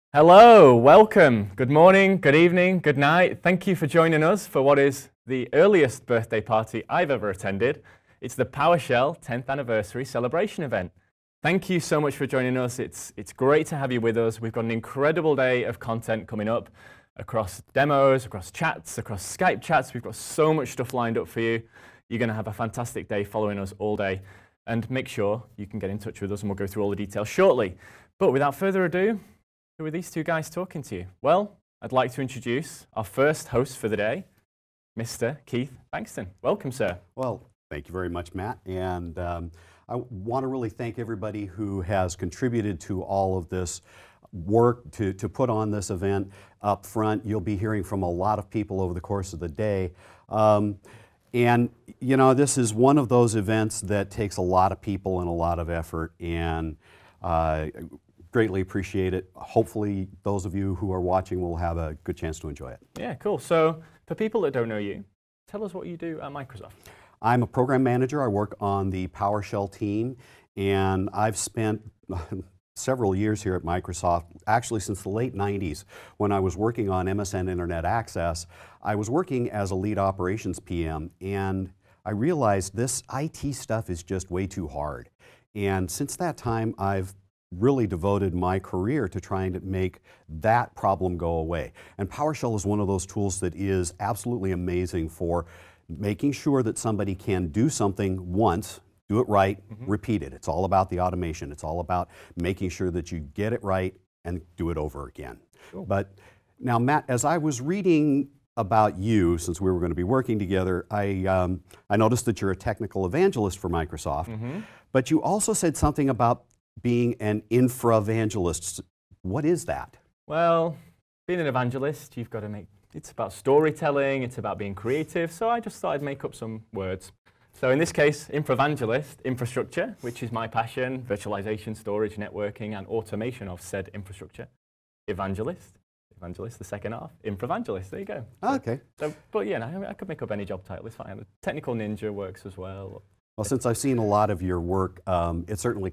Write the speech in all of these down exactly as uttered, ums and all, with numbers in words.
Hello, welcome. Good morning, good evening, good night. Thank you for joining us for what is the earliest birthday party I've ever attended. It's the PowerShell tenth anniversary celebration event. Thank you so much for joining us. It's, it's great to have you with us. We've got an incredible day of content coming up across demos, across chats, across Skype chats. We've got so much stuff lined up for you. You're going to have a fantastic day following us all day. And make sure you can get in touch with us and we'll go through all the details shortly. But without further ado, who are these two guys talking to you? Well, I'd like to introduce our first host for the day, Mister Keith Bankston. Welcome, sir. Well, thank you very much, Matt. And um, I want to really thank everybody who has contributed to all of this work to, to put on this event up front. You'll be hearing from a lot of people over the course of the day. Um, and, you know, this is one of those events that takes a lot of people and a lot of effort, and uh, greatly appreciate it. Hopefully those of you who are watching will have a good chance to enjoy it. Yeah, cool. So for people that don't know you, tell us what you do at Microsoft. I'm a program manager. I work on the PowerShell team, and I've spent several years here at Microsoft, actually since the late nineties, when I was working on M S N Internet Access. I was working as a lead operations P M, and I realized this I T stuff is just way too hard. And since that time, I've really devoted my career to trying to make that problem go away. And PowerShell is one of those tools that is absolutely amazing for making sure that somebody can do something once, do it right, mm-hmm. repeat it. It's all about the automation. It's all about making sure that you get it right and do it over again. Cool. But now, Matt, as I was reading about you, since we were going to be working together, I, um, I noticed that you're a technical evangelist for Microsoft, mm-hmm. but you also said something about being an infra-evangelist. What is that? Well, being an evangelist, you've got to make, it's about storytelling, it's about being creative, so I just thought I'd make up some words. So in this case, infra-evangelist, infrastructure, which is my passion, virtualization, storage, networking, and automation of said infrastructure. Evangelist, evangelist, the second half, infra-evangelist, there you go. So, okay. So, but yeah, no, I could make up any job title, it's fine. Technical ninja works as well. Well, since I've seen a lot of your work, um, it certainly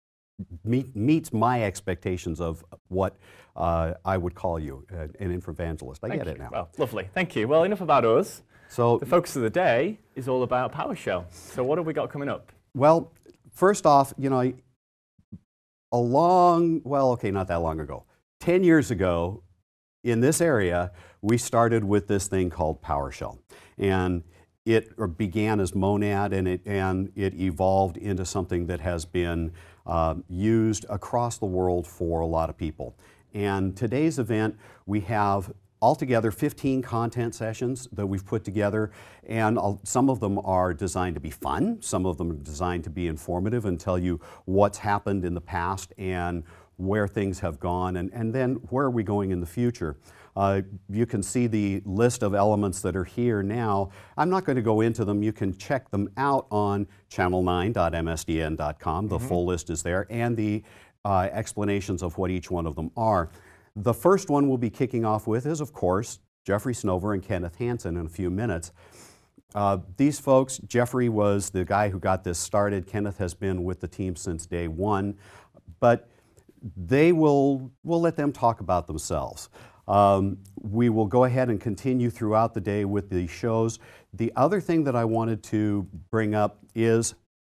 Meet, meets my expectations of what uh, I would call you, uh, an infra-evangelist. I Thank get you. it now. Well, lovely. Thank you. Well, enough about us. So the focus of the day is all about PowerShell. So what have we got coming up? Well, first off, you know, a long, well, okay, not that long ago, ten years ago, in this area, we started with this thing called PowerShell. And it began as Monad, and it, and it evolved into something that has been uh, used across the world for a lot of people. And today's event, we have altogether fifteen content sessions that we've put together, and I'll, some of them are designed to be fun, some of them are designed to be informative and tell you what's happened in the past and where things have gone, and, and then where are we going in the future. Uh, you can see the list of elements that are here now. I'm not going to go into them. You can check them out on channel nine dot M S D N dot com. The mm-hmm. full list is there, and the uh, explanations of what each one of them are. The first one we'll be kicking off with is, of course, Jeffrey Snover and Kenneth Hansen in a few minutes. Uh, these folks, Jeffrey was the guy who got this started. Kenneth has been with the team since day one, but they will, we'll let them talk about themselves. Um, we will go ahead and continue throughout the day with the shows. The other thing that I wanted to bring up is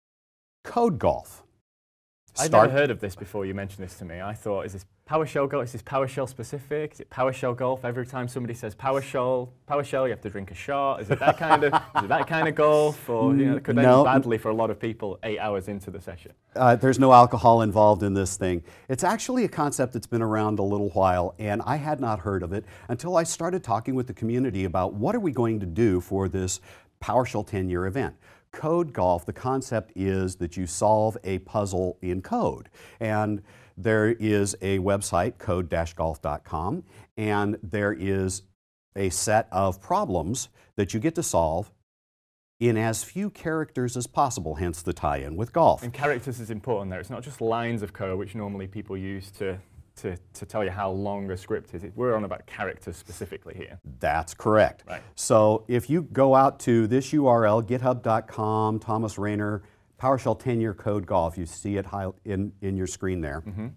Code Golf. I'd never heard of this before you mentioned this to me. I thought, is this PowerShell golf? Is this PowerShell specific? Is it PowerShell golf? Every time somebody says PowerShell, PowerShell, you have to drink a shot. Is it that kind of, is it that kind of golf, or you know, could that no. end badly for a lot of people eight hours into the session? Uh, there's no alcohol involved in this thing. It's actually a concept that's been around a little while, and I had not heard of it until I started talking with the community about what are we going to do for this PowerShell ten-year event. Code Golf, the concept is that you solve a puzzle in code. And there is a website, code dash golf dot com, and there is a set of problems that you get to solve in as few characters as possible, hence the tie-in with golf. And characters is important there. It's not just lines of code, which normally people use to To, to tell you how long a script is. We're on about characters specifically here. That's correct. Right. So if you go out to this U R L, github dot com, Thomas Rainer, PowerShell ten-year code golf, you see it in, in your screen there. Mm-hmm.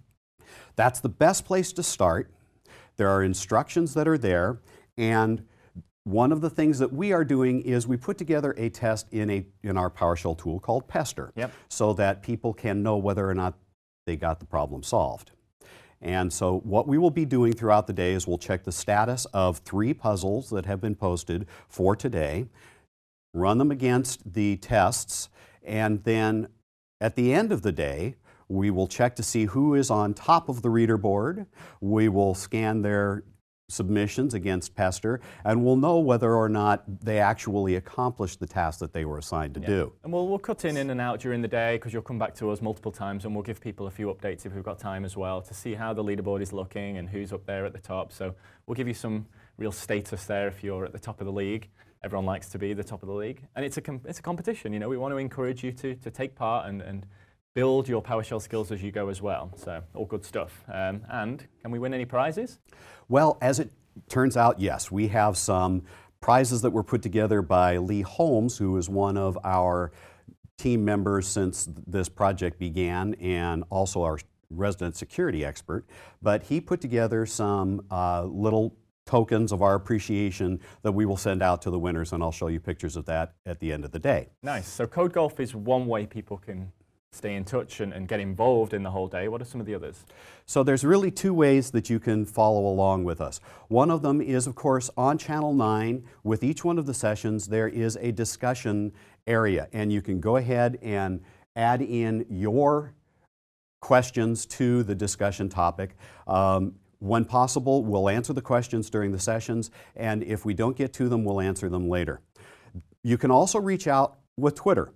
That's the best place to start. There are instructions that are there, and one of the things that we are doing is we put together a test in a in our PowerShell tool called Pester, yep. so that people can know whether or not they got the problem solved. And so what we will be doing throughout the day is we'll check the status of three puzzles that have been posted for today, run them against the tests, and then at the end of the day, we will check to see who is on top of the reader board. We will scan their submissions against Pester, and we'll know whether or not they actually accomplished the task that they were assigned to yeah. do. And we'll, we'll cut in in and out during the day, because you'll come back to us multiple times, and we'll give people a few updates if we've got time as well to see how the leaderboard is looking and who's up there at the top. So we'll give you some real status there if you're at the top of the league. Everyone likes to be the top of the league, and it's a com it's a competition. You know, we want to encourage you to to take part and and build your PowerShell skills as you go as well. So all good stuff. Um, and can we win any prizes? Well, as it turns out, yes, we have some prizes that were put together by Lee Holmes, who is one of our team members since this project began, and also our resident security expert. But he put together some uh, little tokens of our appreciation that we will send out to the winners, and I'll show you pictures of that at the end of the day. Nice. So Code Golf is one way people can stay in touch and, and get involved in the whole day. What are some of the others? So there's really two ways that you can follow along with us. One of them is, of course, on Channel nine. With each one of the sessions, there is a discussion area, and you can go ahead and add in your questions to the discussion topic. Um, when possible, we'll answer the questions during the sessions, and if we don't get to them, we'll answer them later. You can also reach out with Twitter.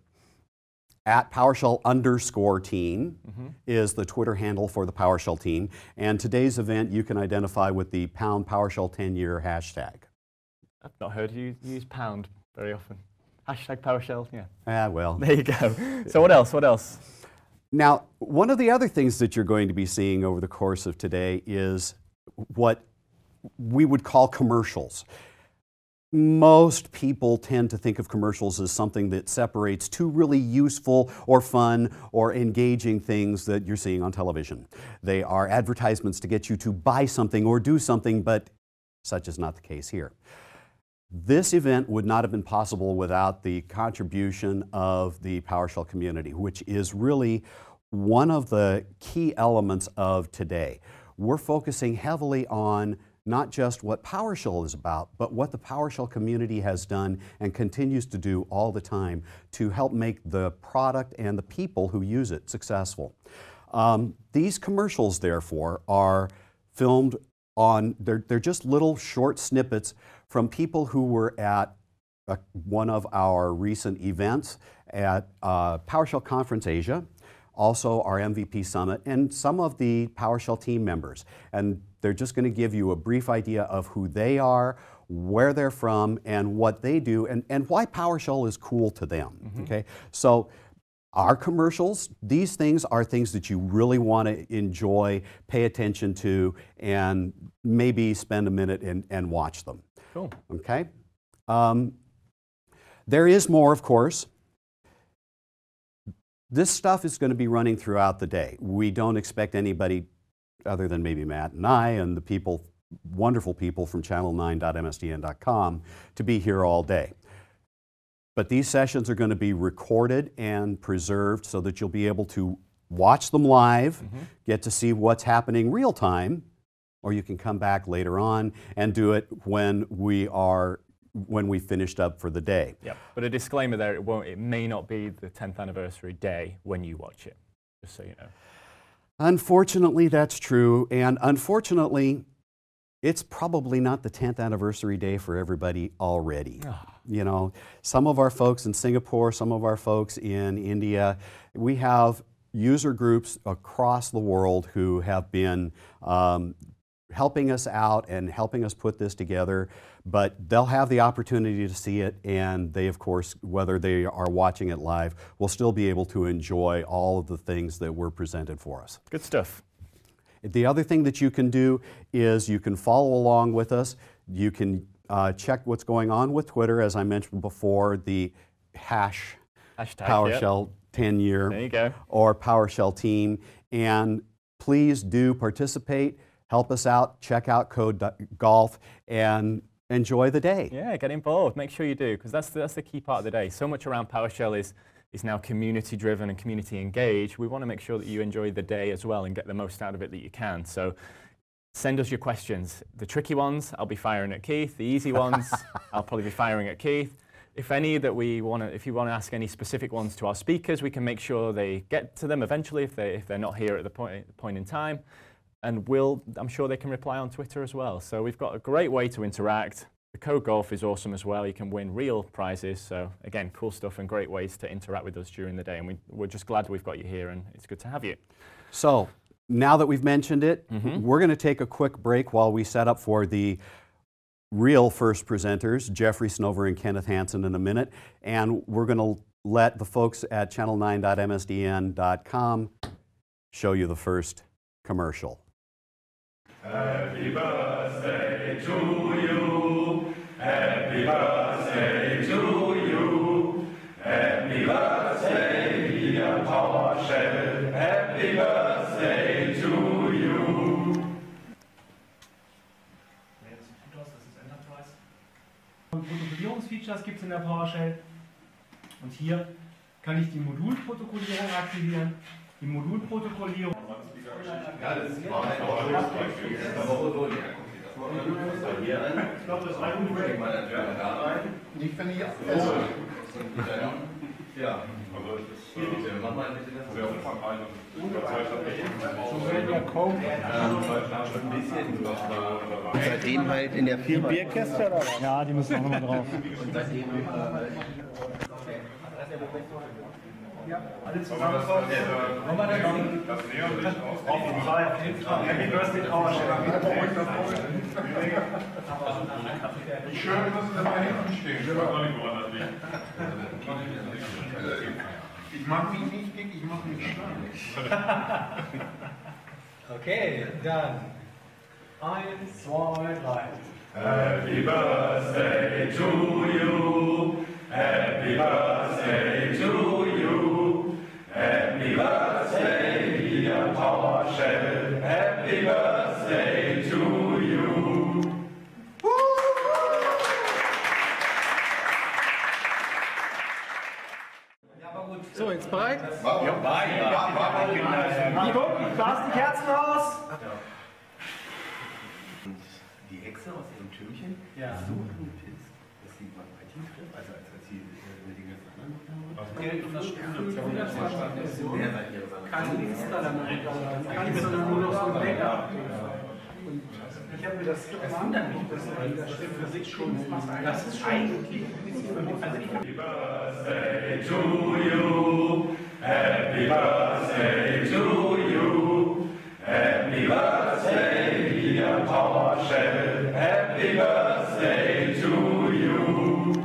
At PowerShell underscore team mm-hmm. is the Twitter handle for the PowerShell team. And today's event you can identify with the pound PowerShell ten year hashtag. I've not heard you use pound very often. Hashtag PowerShell, yeah. Ah, well. There you go. So what else, what else? Now, one of the other things that you're going to be seeing over the course of today is what we would call commercials. Most people tend to think of commercials as something that separates two really useful or fun or engaging things that you're seeing on television. They are advertisements to get you to buy something or do something, but such is not the case here. This event would not have been possible without the contribution of the PowerShell community, which is really one of the key elements of today. We're focusing heavily on not just what PowerShell is about, but what the PowerShell community has done and continues to do all the time to help make the product and the people who use it successful. Um, these commercials, therefore, are filmed on, they're, they're just little short snippets from people who were at uh, one of our recent events at uh, PowerShell Conference Asia, also our M V P Summit, and some of the PowerShell team members. And they're just going to give you a brief idea of who they are, where they're from, and what they do, and, and why PowerShell is cool to them. Mm-hmm. Okay, so our commercials, these things are things that you really want to enjoy, pay attention to, and maybe spend a minute and, and watch them. Cool. Okay. Um, there is more, of course. This stuff is going to be running throughout the day. We don't expect anybody other than maybe Matt and I and the people, wonderful people from channel nine dot M S D N dot com to be here all day. But these sessions are going to be recorded and preserved so that you'll be able to watch them live, mm-hmm. get to see what's happening real time, or you can come back later on and do it when we are when we finished up for the day. Yep. But a disclaimer there, it won't it may not be the tenth anniversary day when you watch it, just so you know. Unfortunately, that's true, and unfortunately, it's probably not the tenth anniversary day for everybody already. You know, some of our folks in Singapore, some of our folks in India, we have user groups across the world who have been um, helping us out and helping us put this together, but they'll have the opportunity to see it, and they, of course, whether they are watching it live, will still be able to enjoy all of the things that were presented for us. Good stuff. The other thing that you can do is you can follow along with us. You can uh, check what's going on with Twitter, as I mentioned before, the hash Hashtag, PowerShell yep. ten year there you go. or PowerShell team, and please do participate, help us out, check out Code Golf, and enjoy the day. Yeah, get involved. Make sure you do, because that's the, that's the key part of the day. So much around PowerShell is, is now community driven and community engaged. We want to make sure that you enjoy the day as well and get the most out of it that you can. So send us your questions. The tricky ones, I'll be firing at Keith. The easy ones, I'll probably be firing at Keith. If any that we want to, if you want to ask any specific ones to our speakers, we can make sure they get to them eventually if, they, if they're not here at the point, point in time. And we'll, I'm sure they can reply on Twitter as well. So we've got a great way to interact. The Code Golf is awesome as well. You can win real prizes. So again, cool stuff and great ways to interact with us during the day. And we, we're just glad we've got you here, and it's good to have you. So now that we've mentioned it, Mm-hmm. we're going to take a quick break while we set up for the real first presenters, Jeffrey Snover and Kenneth Hansen, in a minute. And we're going to let the folks at channel nine dot M S D N dot com show you the first commercial. Happy birthday to you. Happy birthday to you. Happy birthday, dear PowerShell. Happy birthday to you. Jetzt sieht gut aus, das ist Enterprise. Und Protokollierungsfeatures gibt es in der PowerShell. Und hier kann ich die Modulprotokollierung aktivieren. Die Modulprotokollierung. Ja, das ist mal ein Beispiel. Ich glaube, das war gut. Ich finde ja. Ja. Mach mal bitte das. Sehr umfangreich. Seitdem halt in der Firma. Die Bierkäste oder was? Ja, die müssen auch nochmal drauf. Und seitdem Ja, alle zusammen. Wollen wir das singen? Auf jeden Fall. Happy Birthday PowerShell. Wie schön ist es, wenn man hinten steht. Ich weiß auch nicht, woran das liegt. Ich mag mich nicht dick, ich mag mich schlank. Okay, dann. Eins, zwei, drei. Happy birthday to you. Happy birthday to you. Happy birthday, dear PowerShell. Happy birthday to you. So, jetzt bereit? Ja, Nico, blas die Kerzen aus. die Hexe aus ihrem Türmchen Ja. so gut ist, dass sie bei Teams trifft, also als als sie mit den ganzen anderen haben. Wer seid ihr? Kein Dienstler damit, sondern nur noch so ein Backup. Ich habe mir das wundert mich, dass das stimmt für sich schon. Das ist eigentlich Happy birthday to you. Happy birthday to you. Happy birthday, dear PowerShell. Happy birthday to you.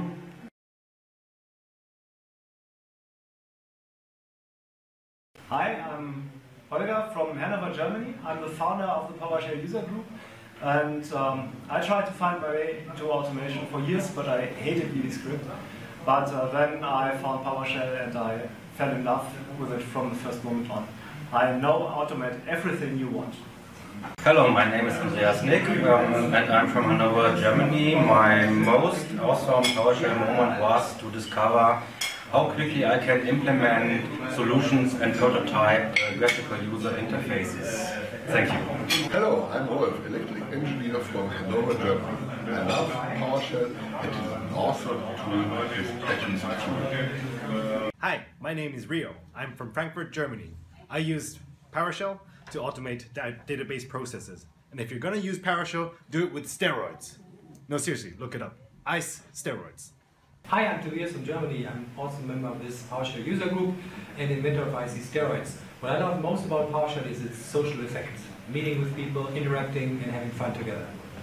Hi, I'm Holger from Hanover, Germany. I'm the founder of the PowerShell user group, and um, I tried to find my way into automation for years, but I hated VBScript. But uh, then I found PowerShell and I fell in love with it from the first moment on. I now automate everything you want. Hello, my name is Andreas Nick, um, and I'm from Hanover, Germany. My most awesome PowerShell moment was to discover how quickly I can implement solutions and prototype uh, graphical user interfaces. Thank you. Hello, I'm Rolf, electric engineer from Hanover, Germany. I love PowerShell. It is an awesome tool with patterns too. Hi, my name is Rio. I'm from Frankfurt, Germany. I use PowerShell to automate da database processes. And if you're gonna use PowerShell, do it with steroids. No, seriously, look it up. ICE steroids. Hi, I'm Tobias from Germany. I'm also a member of this PowerShell user group and inventor of ICE steroids. What I love most about PowerShell is its social effects. Meeting with people, interacting and having fun together.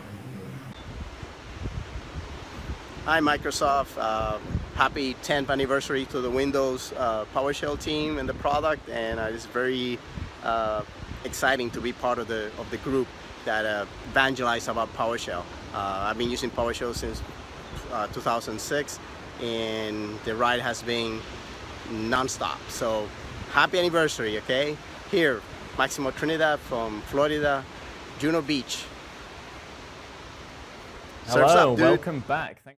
Hi Microsoft, uh, happy tenth anniversary to the Windows uh, PowerShell team and the product, and uh, it's very uh, exciting to be part of the of the group that uh, evangelize about PowerShell. Uh, I've been using PowerShell since uh, two thousand six, and the ride has been non-stop. So happy anniversary, okay? Here, Maximo Trinidad from Florida, Juno Beach. Surf's Hello, up, dude. welcome back. Thank